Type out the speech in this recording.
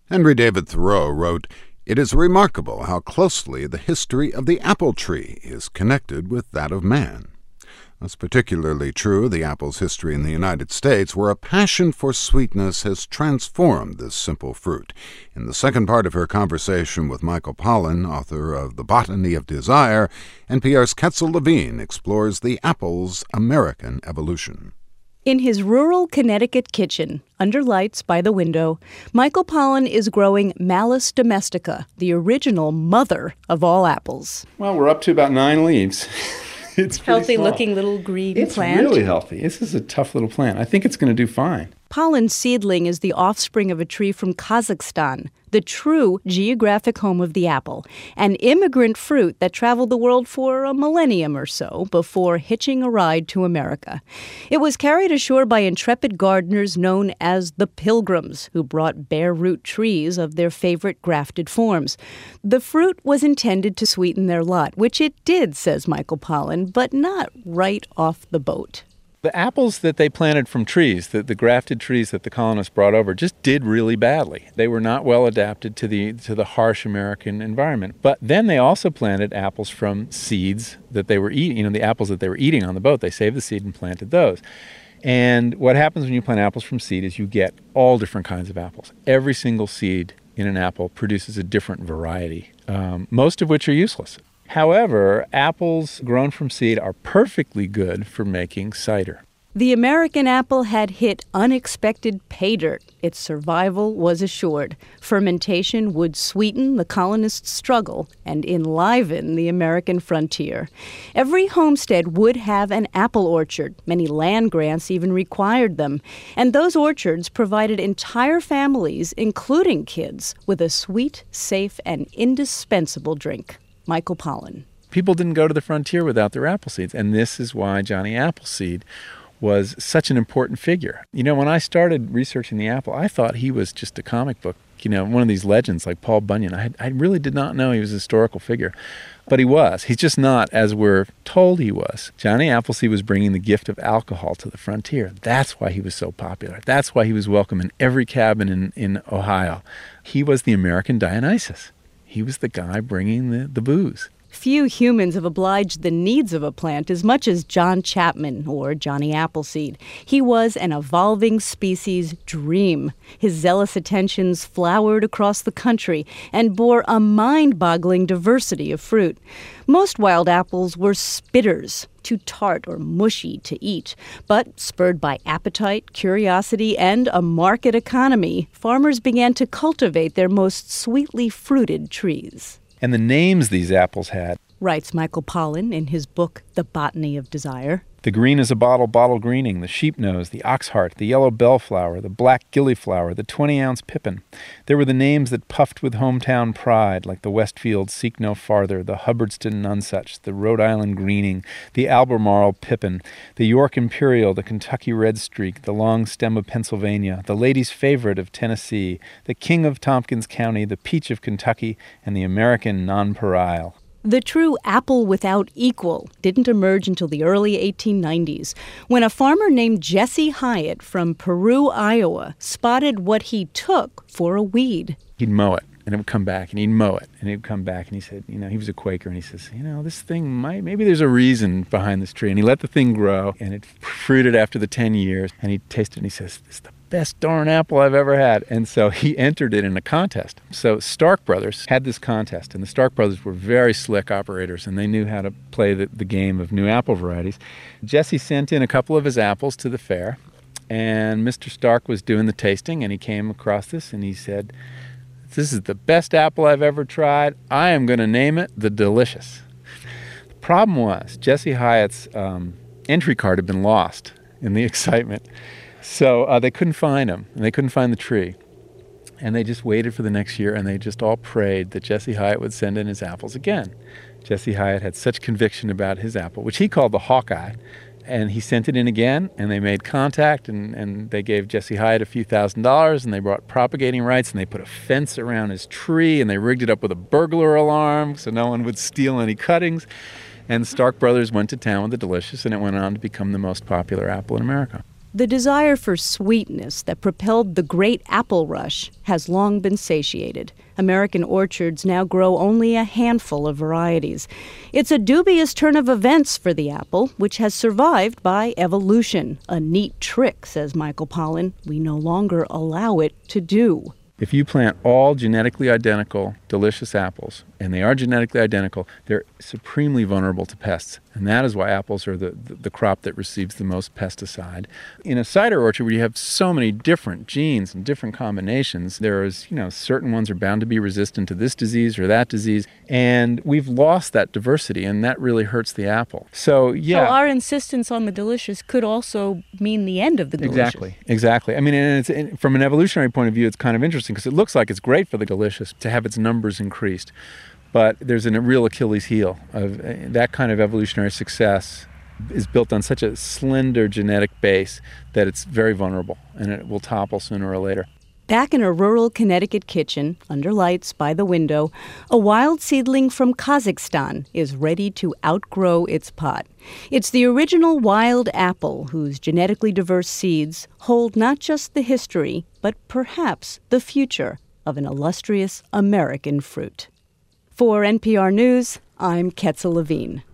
Henry David Thoreau wrote, "It is remarkable how closely the history of the apple tree is connected with that of man." That's particularly true of the apple's history in the United States, where a passion for sweetness has transformed this simple fruit. In the second part of her conversation with Michael Pollan, author of The Botany of Desire, NPR's Ketzel Levine explores the apple's American evolution. In his rural Connecticut kitchen, under lights by the window, Michael Pollan is growing Malus domestica, the original mother of all apples. Well, we're up to about 9 leaves. It's healthy-looking little green plant. It's really healthy. This is a tough little plant. I think it's going to do fine. Pollan's seedling is the offspring of a tree from Kazakhstan, the true geographic home of the apple, an immigrant fruit that traveled the world for a millennium or so before hitching a ride to America. It was carried ashore by intrepid gardeners known as the Pilgrims, who brought bare root trees of their favorite grafted forms. The fruit was intended to sweeten their lot, which it did, says Michael Pollan, but not right off the boat. The apples that they planted from trees, the grafted trees that the colonists brought over, just did really badly. They were not well adapted to the harsh American environment. But then they also planted apples from seeds that they were eating, the apples that they were eating on the boat. They saved the seed and planted those. And what happens when you plant apples from seed is you get all different kinds of apples. Every single seed in an apple produces a different variety, most of which are useless. However, apples grown from seed are perfectly good for making cider. The American apple had hit unexpected pay dirt. Its survival was assured. Fermentation would sweeten the colonists' struggle and enliven the American frontier. Every homestead would have an apple orchard. Many land grants even required them. And those orchards provided entire families, including kids, with a sweet, safe, and indispensable drink. Michael Pollan. People didn't go to the frontier without their apple seeds, and this is why Johnny Appleseed was such an important figure. When I started researching the apple, I thought he was just a comic book, one of these legends like Paul Bunyan. I really did not know he was a historical figure, but he was. He's just not as we're told he was. Johnny Appleseed was bringing the gift of alcohol to the frontier. That's why he was so popular. That's why he was welcome in every cabin in Ohio. He was the American Dionysus. He was the guy bringing the booze. Few humans have obliged the needs of a plant as much as John Chapman or Johnny Appleseed. He was an evolving species dream. His zealous attentions flowered across the country and bore a mind-boggling diversity of fruit. Most wild apples were spitters, too tart or mushy to eat. But spurred by appetite, curiosity, and a market economy, farmers began to cultivate their most sweetly fruited trees. And the names these apples had, writes Michael Pollan in his book, The Botany of Desire. The green as a bottle greening, the sheepnose, the oxheart, the yellow bellflower, the black gillyflower, the 20-ounce pippin. There were the names that puffed with hometown pride, like the Westfield Seek No Farther, the Hubbardston Nonsuch, the Rhode Island greening, the Albemarle pippin, the York Imperial, the Kentucky Red Streak, the long stem of Pennsylvania, the Lady's Favorite of Tennessee, the King of Tompkins County, the Peach of Kentucky, and the American Nonpareil. The true apple without equal didn't emerge until the early 1890s, when a farmer named Jesse Hyatt from Peru, Iowa, spotted what he took for a weed. He'd mow it, and it would come back, and he'd mow it, and it would come back, and he said, he was a Quaker, and he says, this thing maybe there's a reason behind this tree. And he let the thing grow, and it fruited after the 10 years, and he tasted it, and he says, this is the best darn apple I've ever had. And so he entered it in a contest. So Stark Brothers had this contest, and the Stark Brothers were very slick operators, and they knew how to play the game of new apple varieties. Jesse sent in a couple of his apples to the fair, and Mr. Stark was doing the tasting, and he came across this, and he said, "This is the best apple I've ever tried. I am going to name it the Delicious." The problem was Jesse Hyatt's entry card had been lost in the excitement. So they couldn't find him, and they couldn't find the tree. And they just waited for the next year, and they just all prayed that Jesse Hyatt would send in his apples again. Jesse Hyatt had such conviction about his apple, which he called the Hawkeye, and he sent it in again, and they made contact, and they gave Jesse Hyatt a few $1,000s, and they brought propagating rights, and they put a fence around his tree, and they rigged it up with a burglar alarm so no one would steal any cuttings. And Stark Brothers went to town with the Delicious, and it went on to become the most popular apple in America. The desire for sweetness that propelled the great apple rush has long been satiated. American orchards now grow only a handful of varieties. It's a dubious turn of events for the apple, which has survived by evolution. A neat trick, says Michael Pollan, we no longer allow it to do. If you plant all genetically identical, delicious apples, and they are genetically identical, they're supremely vulnerable to pests. And that is why apples are the crop that receives the most pesticide. In a cider orchard where you have so many different genes and different combinations, there's, certain ones are bound to be resistant to this disease or that disease. And we've lost that diversity, and that really hurts the apple. So our insistence on the delicious could also mean the end of the delicious. Exactly. I mean, and from an evolutionary point of view, it's kind of interesting because it looks like it's great for the delicious to have its numbers increased. But there's a real Achilles heel of that kind of evolutionary success is built on such a slender genetic base that it's very vulnerable, and it will topple sooner or later. Back in a rural Connecticut kitchen, under lights by the window, a wild seedling from Kazakhstan is ready to outgrow its pot. It's the original wild apple whose genetically diverse seeds hold not just the history, but perhaps the future of an illustrious American fruit. For NPR News, I'm Ketsa Levine.